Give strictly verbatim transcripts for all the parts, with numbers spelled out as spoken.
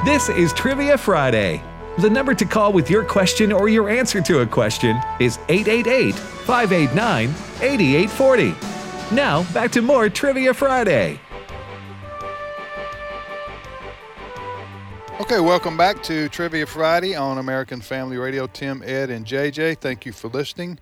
This is Trivia Friday. The number to call with your question or your answer to a question is eight eight eight, five eight nine, eight eight four zero. Now, back to more Trivia Friday. Okay, welcome back to Trivia Friday on American Family Radio. Tim, Ed, and J J, thank you for listening.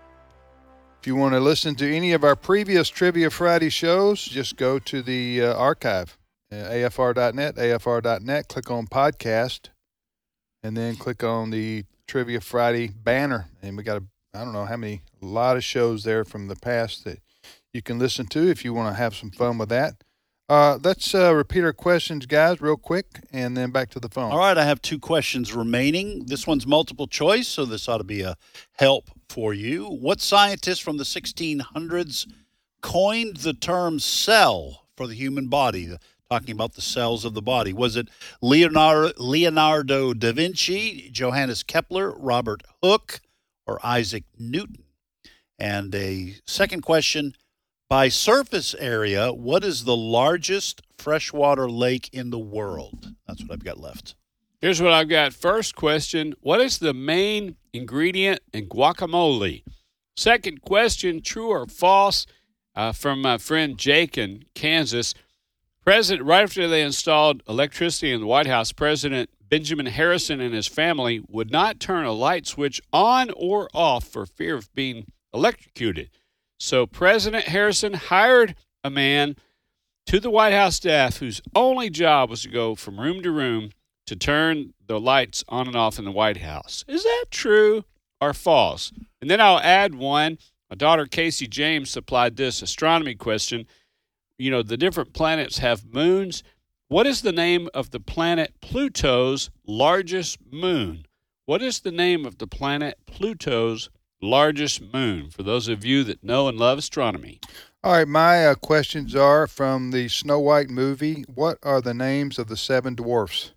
If you want to listen to any of our previous Trivia Friday shows, just go to the uh, archive, uh, A F R dot net, A F R dot net, click on podcast, and then click on the Trivia Friday banner. And we got, a, I don't know how many, a lot of shows there from the past that you can listen to if you want to have some fun with that. Uh, let's uh, repeat our questions, guys, real quick, and then back to the phone. All right, I have two questions remaining. This one's multiple choice, so this ought to be a help for you. What scientist from the sixteen hundreds coined the term cell for the human body, talking about the cells of the body? Was it Leonardo, Leonardo da Vinci, Johannes Kepler, Robert Hooke, or Isaac Newton? And a second question, by surface area, what is the largest freshwater lake in the world? That's what I've got left. Here's what I've got. First question, what is the main ingredient in guacamole? Second question, true or false, uh, from my friend Jake in Kansas. President, right after they installed electricity in the White House, President Benjamin Harrison and his family would not turn a light switch on or off for fear of being electrocuted. So President Harrison hired a man to the White House staff whose only job was to go from room to room to turn the lights on and off in the White House. Is that true or false? And then I'll add one. My daughter Casey James supplied this astronomy question. You know, the different planets have moons. What is the name of the planet Pluto's largest moon? What is the name of the planet Pluto's largest moon, for those of you that know and love astronomy? All right, my uh, questions are from the Snow White movie. What are the names of the seven dwarfs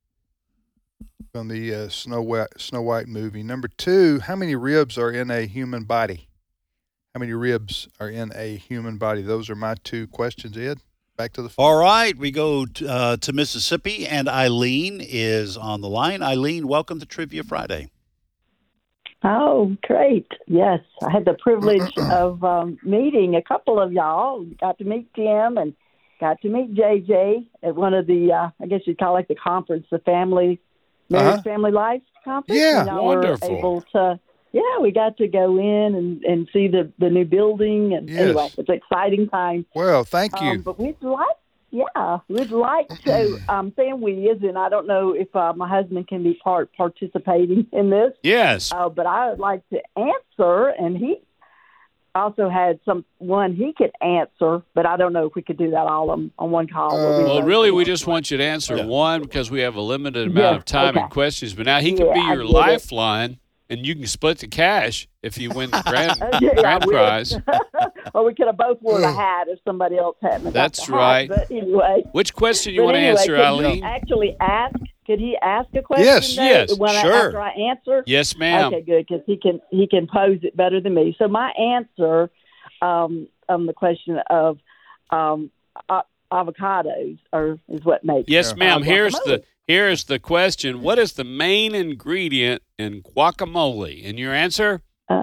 from the uh, Snow White, Snow White movie? Number two, how many ribs are in a human body? How many ribs are in a human body? Those are my two questions, Ed. Back to the phone. All right, we go to, uh, to Mississippi, and Eileen is on the line. Eileen, welcome to Trivia Friday. Oh, great. Yes, I had the privilege of um, meeting a couple of y'all. Got to meet Tim and got to meet J J at one of the, uh, I guess you'd call it the conference, the Family, Marriage Uh-huh. Family Life Conference. Yeah, and y'all wonderful. Were able to, yeah, we got to go in and, and see the, the new building. And Yes. anyway, it's an exciting time. Well, thank you. Um, but we'd like, yeah, we'd like to, um, saying we is, and I don't know if uh, my husband can be part participating in this. Yes. Uh, but I would like to answer, and he also had some one he could answer, but I don't know if we could do that all on, on one call. Uh, Well, really, we just want you to answer Yeah. one because we have a limited amount Yeah, of time okay. and questions. But now he can Yeah, be I your get it. lifeline, and you can split the cash if you win the grand, Yeah, grand I wish. prize. Or we could have both worn a hat if somebody else hadn't. got That's the hat. right. But anyway. Which question you But want to anyway, answer, could Eileen? you actually ask? Could he ask a question? Yes, though, yes, when I, sure. after I answer? Yes, ma'am. Okay, good, because he can he can pose it better than me. So my answer um, on the question of um, a- avocados are is what makes Yes, uh, ma'am. Here's guacamole. the here's the question. What is the main ingredient in guacamole? And your answer?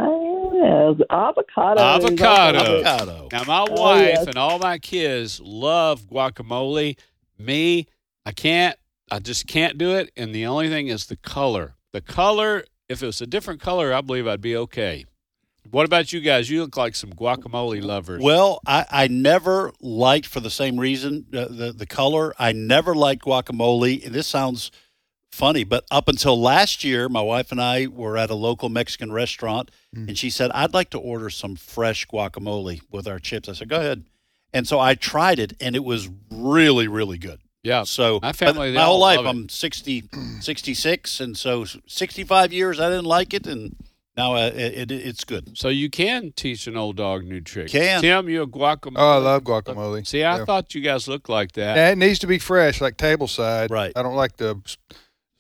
Uh, avocado. Avocado. Avocado. Now, my Oh, wife yes. and all my kids love guacamole. Me, I can't. I just can't do it. And the only thing is the color. The color, if it was a different color, I believe I'd be okay. What about you guys? You look like some guacamole lovers. Well, I, I never liked, for the same reason, uh, the, the color, I never liked guacamole. And this sounds funny, but up until last year, my wife and I were at a local Mexican restaurant, Mm. and she said, I'd like to order some fresh guacamole with our chips. I said, go ahead. And so I tried it, and it was really, really good. yeah. So My family, but they my whole all life, love it. I'm sixty, sixty-six, and so sixty-five years I didn't like it, and now uh, it, it, it's good. So you can teach an old dog new tricks. Can. Tim, you a guacamole? Oh, I love guacamole. See, I Yeah. thought you guys looked like that. Yeah, it needs to be fresh, like table side. Right. I don't like the s-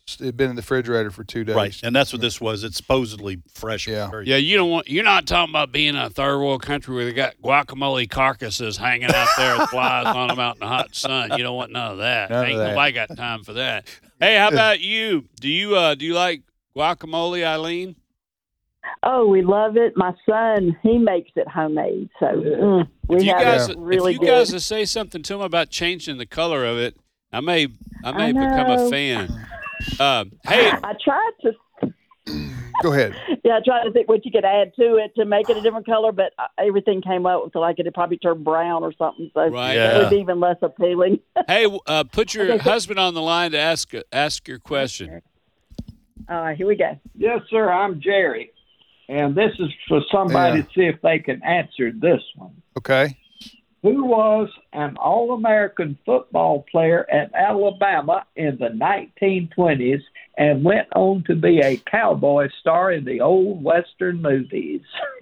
it'd been in the refrigerator for two days. Right, and that's what this was. It's supposedly fresh. Yeah. Very- Yeah, you don't want. You're not talking about being in a third world country where they got guacamole carcasses hanging out there with flies on them out in the hot sun. You don't want none of that. None of Ain't that. nobody got time for that. Hey, how about you? Do you uh do you like guacamole, Eileen? Oh, we love it. My son, he makes it homemade, so mm, we If you have guys, it really if you good. guys would say something to him about changing the color of it, I may I may I become a know. fan. Uh, hey, I tried to, Go ahead. yeah, I tried to think what you could add to it to make it a different color, but uh, everything came out with like it had probably turned brown or something, so Right. it Yeah. would be even less appealing. hey, uh, put your Okay, so- husband on the line to ask ask your question. All right, here we go. Yes, sir. I'm Jerry, and this is for somebody Yeah. to see if they can answer this one. Okay. Who was an All-American football player at Alabama in the nineteen twenties and went on to be a cowboy star in the old Western movies?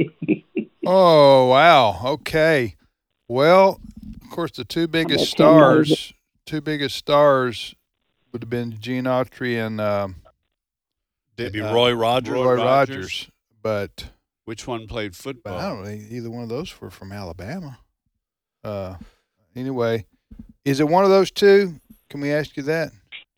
Oh, wow. Okay. Well, of course, the two biggest Okay, can you stars, two biggest stars would have been Gene Autry and um, Maybe uh, Roy Rogers. Roy, Roy Rogers. Rogers. But, Which one played but football? I don't think either one of those were from Alabama. Uh, anyway, is it one of those two? Can we ask you that?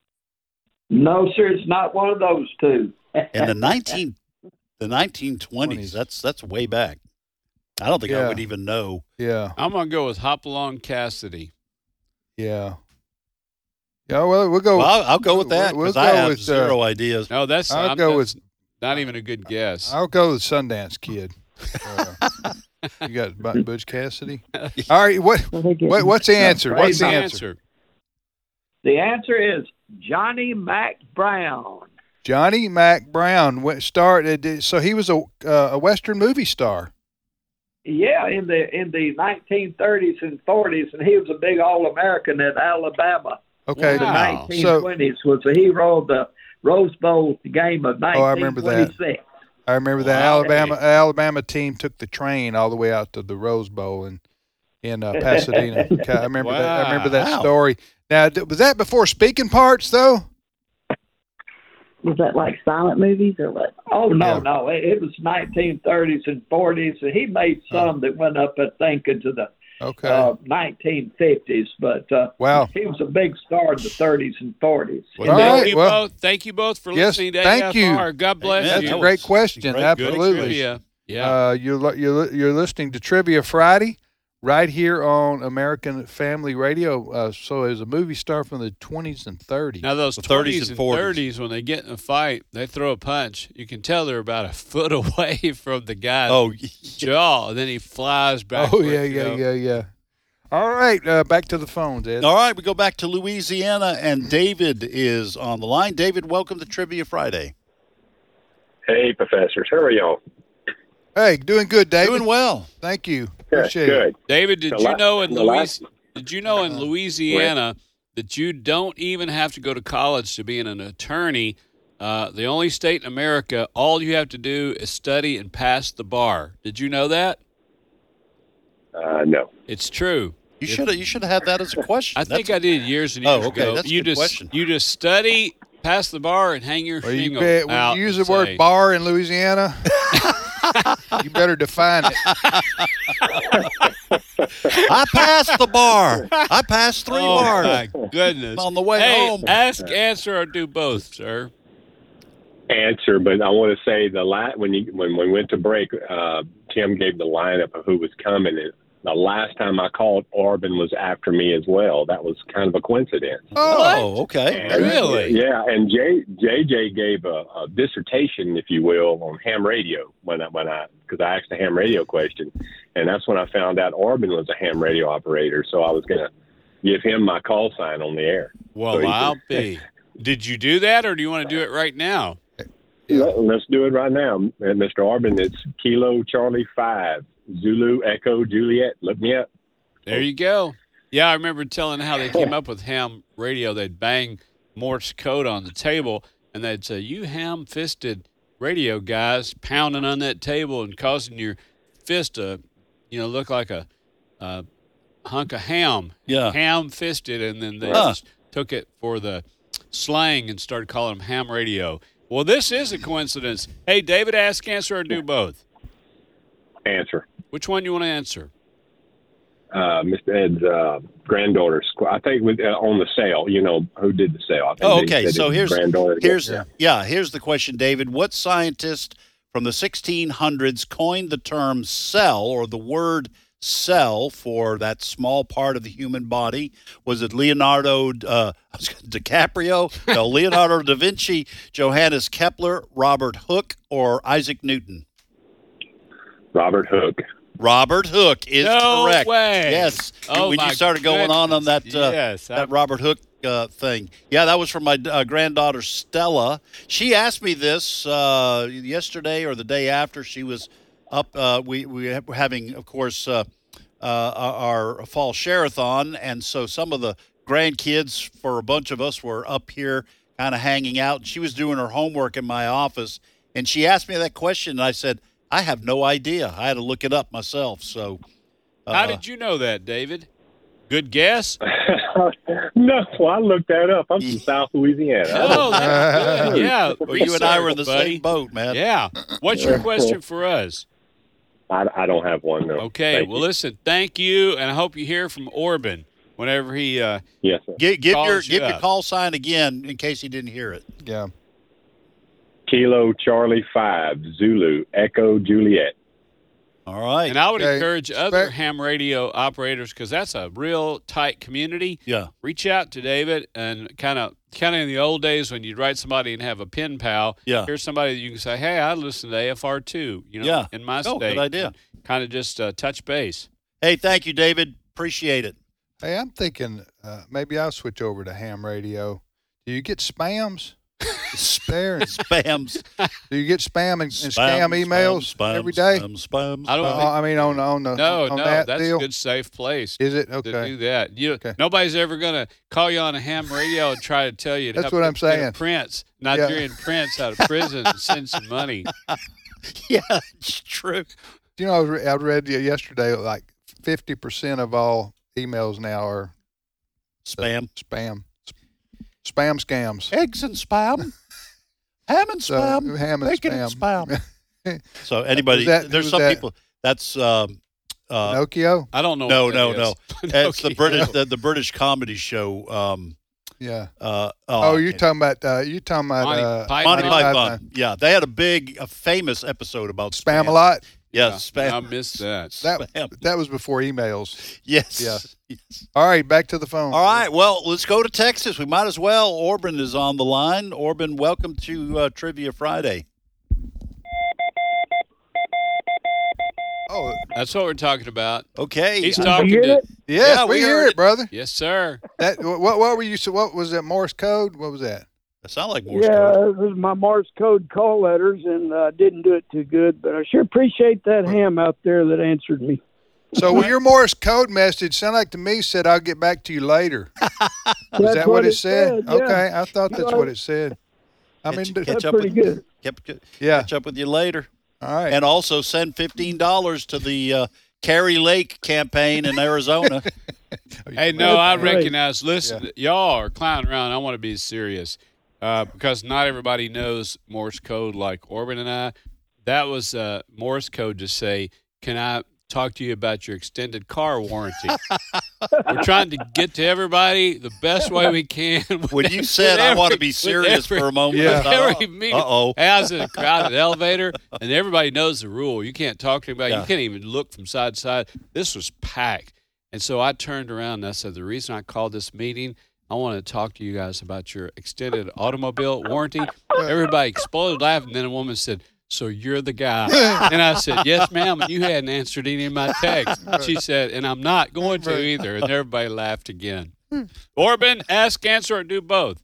No, sir. It's not one of those two. In the nineteen the nineteen twenties. That's that's way back. I don't think I Yeah. would even know. Yeah. I'm gonna go with Hopalong Cassidy. Yeah. Yeah. Well, we'll go. Well, I'll, I'll go with that We'll- we'll because I go have with, uh, zero ideas. No, that's I'll I'm- go that's with- not even a good guess. I'll go with Sundance Kid. Uh, you got Bu- Butch Cassidy. All right. What? what what's the answer? What's the Right. answer? The answer is Johnny Mac Brown. Johnny Mac Brown went started. So he was a uh, a Western movie star. Yeah, in the in the nineteen thirties and forties, and he was a big All-American at Alabama. Okay. The Wow. nineteen twenties was the hero of the Rose Bowl game of Oh, I remember nineteen that. twenty-six. I remember that Wow. Alabama Alabama team took the train all the way out to the Rose Bowl in in uh, Pasadena. I remember that. I remember that Wow. story. Now, d- was that before speaking parts though? Was that like silent movies or what? Oh no, Yeah. no, it, it was nineteen thirties and forties, and he made some that went up, I think, into the Okay. uh, nineteen fifties. But uh, Wow. he was a big star in the thirties and forties. Well, All thank right, you well- both. Thank you both for Yes, listening to thank A F R. you. God bless Amen. you. That's a That great was question. great. Good Absolutely. trivia. Yeah. Uh, you're li- you're li- you're listening to Trivia Friday right here on American Family Radio. Uh, so as a movie star from the twenties and thirties. Now those The thirties twenties and and forties. thirties, when they get in a fight, they throw a punch. You can tell they're about a foot away from the guy's Oh, jaw, and then he flies back. oh yeah, yeah, yeah, yeah. All right, uh, back to the phones, Ed. all right. We go back to Louisiana, and David is on the line. David, welcome to Trivia Friday. Hey, professors. How are y'all? Hey, doing good, David. Doing well. Thank you. Good. Appreciate it. Good. David, did The you la- know in the Louis- last- did you know in Louisiana that you don't even have to go to college to be an attorney? Uh, the only state in America, all you have to do is study and pass the bar. Did you know that? Uh, no. It's true. You should have you should have had that as a question. I think I did years and Oh, years okay. ago. That's a you good just question. you just study, pass the bar, and hang your Well, you, shingle bet, when out. you use and the word say, bar in Louisiana, you better define it. I passed the bar. I passed three Oh bars my goodness! on the way hey, home. ask, answer, or do both, sir. Answer, but I want to say the la- when you when we went to break, uh, Tim gave the lineup of who was coming. And the last time I called, Orban was after me as well. That was kind of a coincidence. Oh, okay. And- Really? Yeah, and J, J J gave a, a dissertation, if you will, on ham radio when I when I because I asked a ham radio question, and that's when I found out Orban was a ham radio operator. So I was gonna give him my call sign on the air. Well, So he I'll can- be. Did you do that, or do you want to do it right now? Let, let's do it right now, and Mister Orban. It's Kilo Charlie Five Zulu Echo Juliet. Look me up. There you go. Yeah, I remember telling how they came up with ham radio. They'd bang Morse code on the table, and they'd say, "You ham-fisted radio guys pounding on that table and causing your fist to, you know, look like a, a hunk of ham." Yeah. Ham-fisted, and then they Huh. just took it for the slang and started calling them ham radio. Well, this is a coincidence. Hey, David, ask, answer, or do both? Answer. Which one you want to answer? Uh, Mister Ed's uh, granddaughter's, I think, with, uh, on the sale. You know who did the sale? I think Oh, they okay. said So his here's granddaughter. here's Yeah. yeah. Here's the question, David. What scientist from the sixteen hundreds coined the term cell, or the word cell, for that small part of the human body? Was it Leonardo uh, DiCaprio, no, Leonardo da Vinci, Johannes Kepler, Robert Hooke, or Isaac Newton? Robert Hooke. Robert Hooke is No correct. way. Yes. Oh, when my you started going on on that uh, Yes, that I'm- Robert Hooke uh, thing. Yeah, that was from my uh, granddaughter Stella. She asked me this uh, yesterday or the day after. She was up. Uh, we we were having, of course, uh, uh, our fall share-a-thon, and so some of the grandkids for a bunch of us were up here kind of hanging out. She was doing her homework in my office, and she asked me that question, and I said, I have no idea. I had to look it up myself. So, uh, How did you know that, David? Good guess? No, well, I looked that up. I'm from South Louisiana. Oh, that's good. Yeah. well, you and I were in the research, buddy. same boat, man. Yeah. What's your question for us? I, I don't have one, no. Okay. Thank Well, you. listen, thank you, and I hope you hear from Orban whenever he uh, Yes, sir. Give, give Calls your you give your up. call sign again in case you didn't hear it. Yeah. Kilo Charlie five Zulu Echo Juliet. All right. And I would Okay. encourage other Spec- ham radio operators, because that's a real tight community. Yeah. Reach out to David, and kind of kind of in the old days when you'd write somebody and have a pen pal. Yeah. Here's somebody that you can say, hey, I listen to A F R too, you know, Yeah. in my Oh, state. good idea. Kind of just uh, touch base. Hey, thank you, David. Appreciate it. Hey, I'm thinking uh, maybe I'll switch over to ham radio. Do you get spams there? Spams. Do you get spam and, and Spam, scam emails spam, every day? Spam, spam, I don't Uh, think- I mean, on on the No, on no, that that's deal. a good safe place Is it to okay? do that. You, Okay. Nobody's ever going to call you on a ham radio and try to tell you to That's help what I'm get a saying. Prince, Nigerian prince out of prison and send some money. Yeah, it's true. You know, I, re- I read y- yesterday like fifty percent of all emails now are Spam. spam, spam scams. Eggs and spam. Ham and So, spam. ham and Bacon and spam. spam. So anybody, Was that- there's was some that- people. That's um, uh, Pinocchio. I don't know. no, what that no, is. no. It's the Pinocchio. British, the, the British comedy show. Um, Yeah. uh, Oh, I you're can't- talking about uh, you talking about Monty uh, Python. Monty Monty Python. Python. Yeah, they had a big, a famous episode about spam. Spam a lot. Yes, Yeah, spam. I missed that. That Spam. that was before emails. Yes. Yeah. Yes. All right, back to the phone. All right. Well, let's go to Texas. We might as well. Orban is on the line. Orban, welcome to uh, Trivia Friday. Oh, That's what we're talking about. Okay. He's I- talking hear to. it? yes, Yeah, we, we hear heard it, it. brother. Yes, sir. That what what were you? So what was that Morse code? What was that? That sound like Morse Yeah, code. it was my Morse code call letters, and uh, didn't do it too good. But I sure appreciate that ham out there that answered me. So well, your Morse code message sounded like to me said I'll get back to you later. Was That's that what it said? yeah. Okay, I thought You that's know, what it said. I mean, Catch- th- catch That's up pretty with, good. Catch, yeah. catch up with you later. All right. And also send fifteen dollars to the uh, Carrie Lake campaign in Arizona. Hey, no, I Right. recognize. Listen, y'all are clowning around. I want to be serious uh, because not everybody knows Morse code like Orban and I. That was uh, Morse code to say, can I talk to you about your extended car warranty? We're trying to get to everybody the best way we can. When you said I want to be serious for a moment, Yeah. I thought, Every meeting. uh-oh. Hey, I was in a crowded elevator, and everybody knows the rule. You can't talk to anybody. Yeah. You can't even look from side to side. This was packed. And so I turned around and I said, the reason I called this meeting, I want to talk to you guys about your extended automobile warranty. Everybody exploded laughing. Then a woman said, so you're the guy. And I said, yes, ma'am. And you hadn't answered any of my texts. She said, and I'm not going to either. And everybody laughed again. Orban, ask, answer, or do both.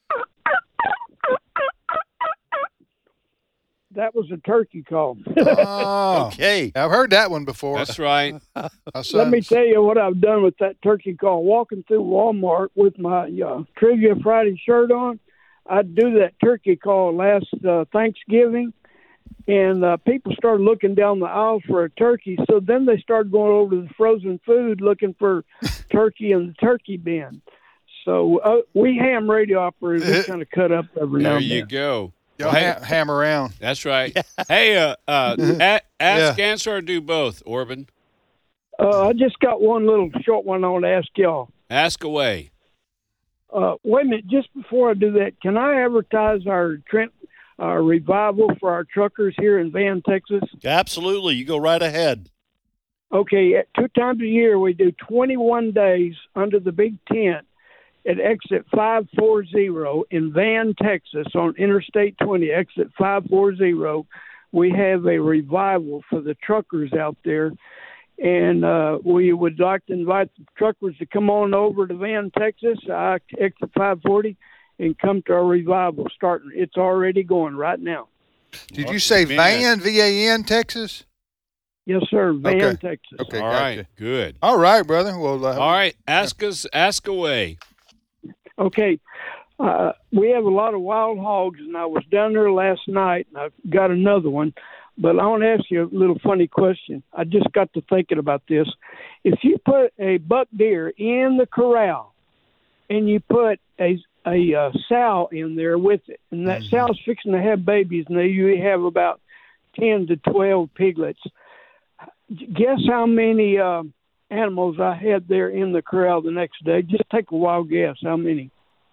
That was a turkey call. Oh, Okay. I've heard that one before. That's right. I saw- Let me tell you what I've done with that turkey call. Walking through Walmart with my uh, Trivia Friday shirt on, I'd do that turkey call last uh, Thanksgiving, and uh, people started looking down the aisle for a turkey. So then they started going over to the frozen food looking for turkey in the turkey bin. So uh, we ham radio operators, we kind of cut up every now There and you then. go. Y'all Hey. ha- ham around. That's right. Hey, uh, uh, a- ask, answer, or do both, Orban. Uh, I just got one little short one I want to ask y'all. Ask away. Uh, wait a minute, just before I do that, can I advertise our Trent uh, revival for our truckers here in Van, Texas? Absolutely. You go right ahead. Okay, at two times a year we do twenty-one days under the big tent at exit five forty in Van, Texas on Interstate twenty, exit five forty. We have a revival for the truckers out there. And uh, we would like to invite the truckers to come on over to Van, Texas, uh, exit five forty, and come to our revival starting. It's already going right now. Did you say Van, V A N, Texas? Yes, sir. Van, Okay. Texas. Okay, All gotcha. right. Good. All right, brother. Well, uh, All right. Ask us. Ask away. Okay. Uh, we have a lot of wild hogs, and I was down there last night, and I've got another one. But I want to ask you a little funny question. I just got to thinking about this. If you put a buck deer in the corral and you put a a uh, sow in there with it, and that Mhm. sow's fixing to have babies, and they usually have about ten to twelve piglets, guess how many uh, animals I had there in the corral the next day? Just take a wild guess. How many?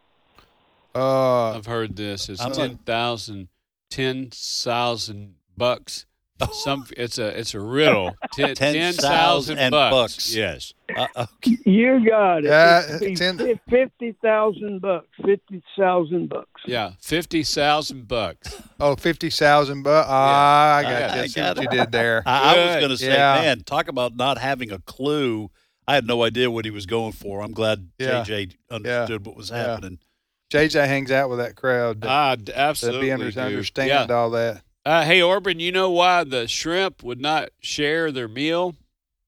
uh, I've heard this. It's I'm not- ten thousand, ten thousand bucks. Some. It's a. It's a riddle. Ten Ten thousand thousand bucks. bucks. Yes. Uh, okay. You got it. Yeah, It'd be ten- fif- fifty thousand bucks. Fifty thousand bucks. Yeah. Fifty thousand bucks. oh, fifty thousand bucks. Ah, I got I- you. I See got what you it. did there. I, I was Good. going to say, Yeah. man, talk about not having a clue. I had no idea what he was going for. I'm glad Yeah. J J understood what was Yeah. happening. J J hangs out with that crowd. To, Ah, d- to absolutely. be under, dude. understand Yeah. all that. Uh, hey, Orban, you know why the shrimp would not share their meal?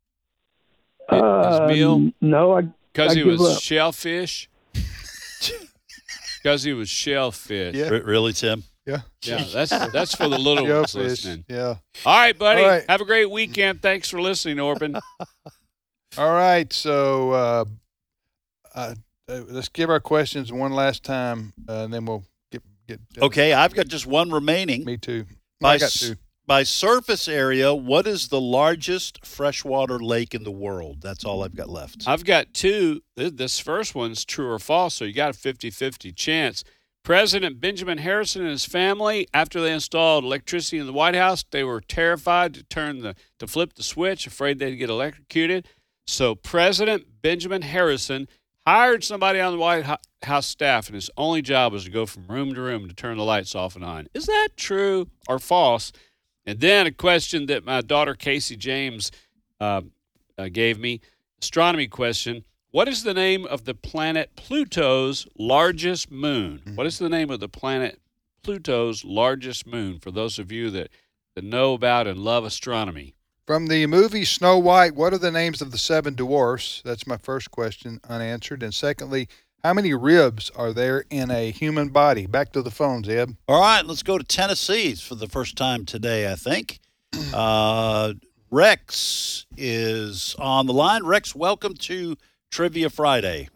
His Uh, meal? No, I, Because I he give was up. shellfish. Because he was shellfish. Yeah. R- really, Tim? Yeah. Yeah, that's that's for the little ones Shellfish. listening. Yeah. All right, buddy. All right. Have a great weekend. Thanks for listening, Orban. All right. So uh, uh, uh, let's give our questions one last time, uh, and then we'll get get. Okay, I've got just one remaining. Me too. By, I got s- two. by surface area, what is the largest freshwater lake in the world? That's all I've got left. I've got two. Th- This first one's true or false, so you got a fifty-fifty chance. President Benjamin Harrison and his family, after they installed electricity in the White House, they were terrified to turn the to flip the switch, afraid they'd get electrocuted. So President Benjamin Harrison hired somebody on the White Ho- House staff, and his only job was to go from room to room to turn the lights off and on. Is that true or false? And then a question that my daughter Casey James uh, uh, gave me, astronomy question. What is the name of the planet Pluto's largest moon? Mm-hmm. What is the name of the planet Pluto's largest moon, for those of you that, that know about and love astronomy? From the movie Snow White, what are the names of the seven dwarfs? That's my first question, unanswered. And secondly, how many ribs are there in a human body? Back to the phones, Ed. All right, let's go to Tennessee for the first time today, I think. Uh, Rex is on the line. Rex, welcome to Trivia Friday.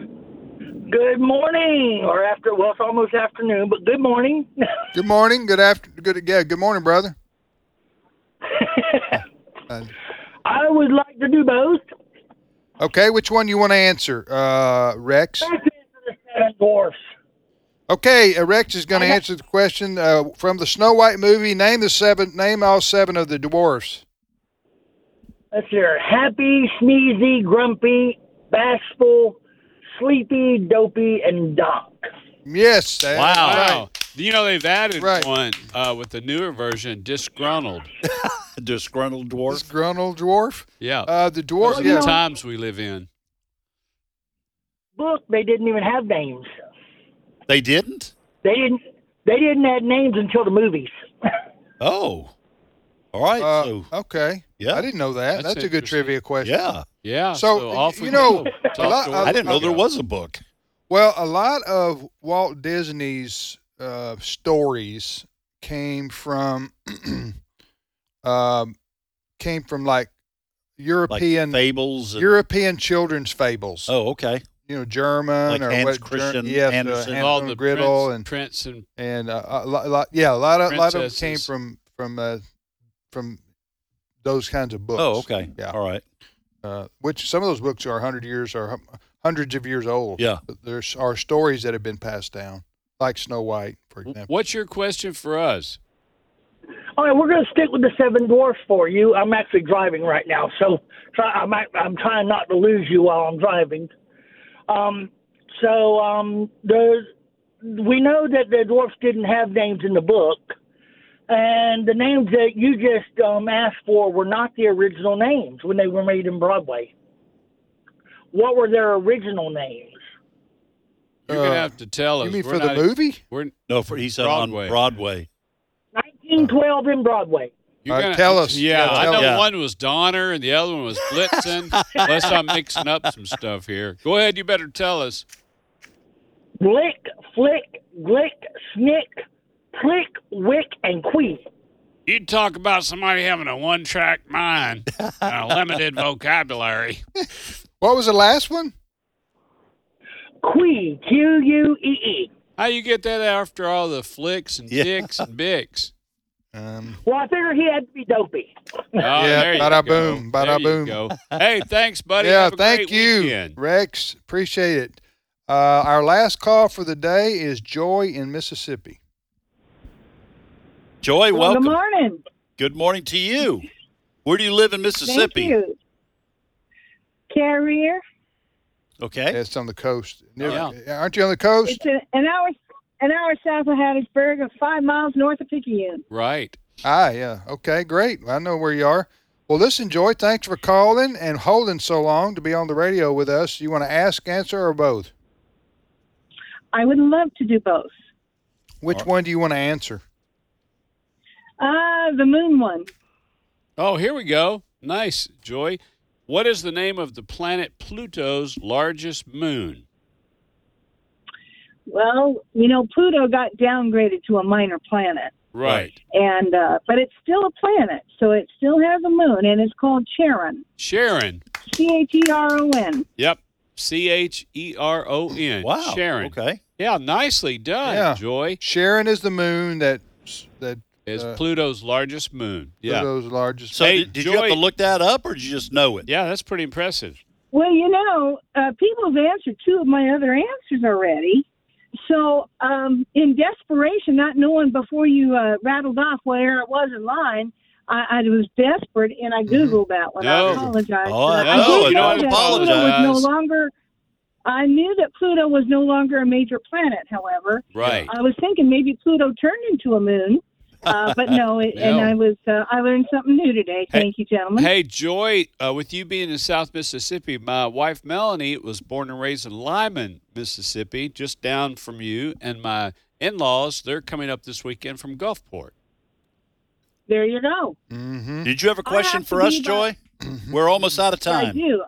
Good morning, or after, well, it's almost afternoon, but good morning. Good morning. Good after. Good. Yeah. Good morning, brother. Uh, I would like to do both. okay. Which one you want to answer, uh, Rex? Let's answer the seven dwarfs. Okay. Uh, Rex is going to answer the question uh, from the Snow White movie. Name the seven. Name all seven of the dwarfs. Let's hear happy, sneezy, grumpy, bashful, sleepy, dopey, and donk. Yes. that's Wow. right. Wow. You know, they've added Right. one uh, with the newer version, disgruntled. Disgruntled dwarf. Disgruntled dwarf. Yeah. Uh, the dwarf. Those are Yeah. the times we live in. Book, they didn't even have names. They didn't? They didn't. They didn't add names until the movies. Oh. All right. Uh, so, okay. yeah. I didn't know that. That's That's, a good interesting. trivia question. yeah. Yeah. So, off we you know, go. a Talk lot- to a- our- I didn't know there was a book. Well, a lot of Walt Disney's uh, stories came from um, came from like Like European fables. And, European children's fables. oh, okay. you know, German Like or Hans what? Christian yes, Andersen. Uh, All Hansel the Griddle prince, and prince and and uh, a lot, lot, yeah, a lot of lot of them came Princesses. from from uh, from those kinds of books. Oh, okay. Yeah. All right. Uh, which some of those books are hundred years or hu- hundreds of years old. Yeah. But there are stories that have been passed down, like Snow White, for example. What's your question for us? All right, we're going to stick with the Seven Dwarfs for you. I'm actually driving right now, so try, I'm, act- I'm trying not to lose you while I'm driving. Um, so um, there's, we know that the dwarfs didn't have names in the book, and the names that you just um, asked for were not the original names when they were made in Broadway. What were their original names? You're going to Uh, have to tell us. You mean We're for the not- movie? We're, No, for he said Broadway. on Broadway. nineteen twelve in Broadway. you're Uh, gonna, tell us. Yeah, Yeah, I tell know us. one was Donner and the other one was Blitzen. Unless I'm mixing up some stuff here. Go ahead. You better tell us. Blick, Flick, Glick, Snick, Plick, Wick, and Quee. You talk about somebody having a one-track mind and a limited vocabulary. What was the last one? Quee, Q U E E. How you get that after all the flicks and Yeah. dicks and bics? Um, Well, I figured he had to be dopey. Oh, Yeah, there you bada go. boom, bada There you boom. go. Hey, thanks, buddy. yeah, Have a thank great you, weekend. Rex. Appreciate it. Uh, our last call for the day is Joy in Mississippi. Joy, Well, welcome. good morning. Good morning to you. Where do you live in Mississippi? Thank you. Carrier. Okay. It's on the coast. Yeah. Aren't you on the coast? It's a, an hour an hour south of Hattiesburg, uh, five miles north of Picayune. Right. Ah, yeah. Okay, great. I know where you are. Well, listen, Joy, thanks for calling and holding so long to be on the radio with us. You want to ask, answer, or both? I would love to do both. Which one do you want to answer? Uh, the moon one. Oh, here we go. Nice, Joy. What is the name of the planet Pluto's largest moon? Well, you know, Pluto got downgraded to a minor planet, Right. and uh, but it's still a planet, so it still has a moon, and it's called Charon. Sharon. C H E R O N. Yep. C H E R O N. Wow. Sharon. Okay. Yeah, nicely done, Yeah. Joy. Sharon is the moon that that Is uh, Pluto's largest moon. Yeah. Pluto's largest. So Hey, did, did you have Joy- to look that up, or did you just know it? Yeah, that's pretty impressive. Well, you know, uh, people have answered two of my other answers already. So, um, in desperation, not knowing before you uh, rattled off where it was in line, I, I was desperate and I Googled that one. No. I apologize. Oh, I, no, I did you know don't that apologize. Pluto was no longer. I knew that Pluto was no longer a major planet. However, Right. I was thinking maybe Pluto turned into a moon, uh, but no. It, And No. I was uh, I learned something new today. Hey- Thank you, gentlemen. Hey, Joy, uh, with you being in South Mississippi, my wife Melanie was born and raised in Lyman, Mississippi, just down from you. And my in-laws, they're coming up this weekend from Gulfport. There you go. Mm-hmm. Did you have a I question have for to us, be Joy? We're almost out of I time. do.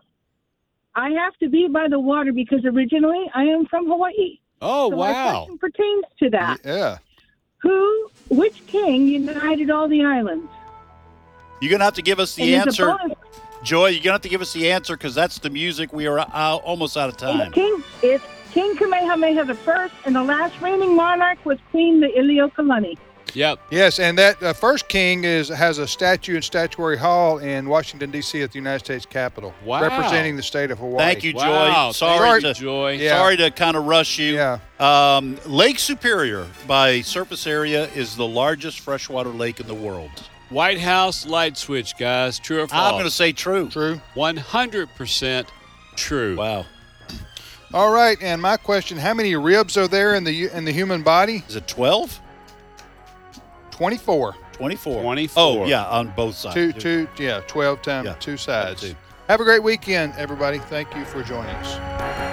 I have to be by the water because originally I am from Hawaii. Oh, so My wow. question pertains to that. Yeah. Who, which king united all the islands? You're going to have to give us the And as a answer. bonus, Joy, you're going to have to give us the answer because that's the music. We are uh, almost out of time. it's King, it's King Kamehameha the First, and the last reigning monarch was Queen the Iliukalani. Yep. Yes, and that uh, first king is has a statue in Statuary Hall in Washington D C at the United States Capitol, Wow. representing the state of Hawaii. Thank you, Joy. Wow. Sorry, Thank to, you, Joy. Yeah. sorry to kind of rush you. Yeah. Um, Lake Superior, by surface area, is the largest freshwater lake in the world. White House light switch, guys. True or false? I'm going to say true. True. one hundred percent true. Wow. All right, and my question: how many ribs are there in the in the human body? Is it twelve? Twenty-four. twenty-four. twenty-four. Oh, yeah, on both sides. Two, two, yeah, twelve times Yeah, two sides. two. Have a great weekend, everybody. Thank you for joining us.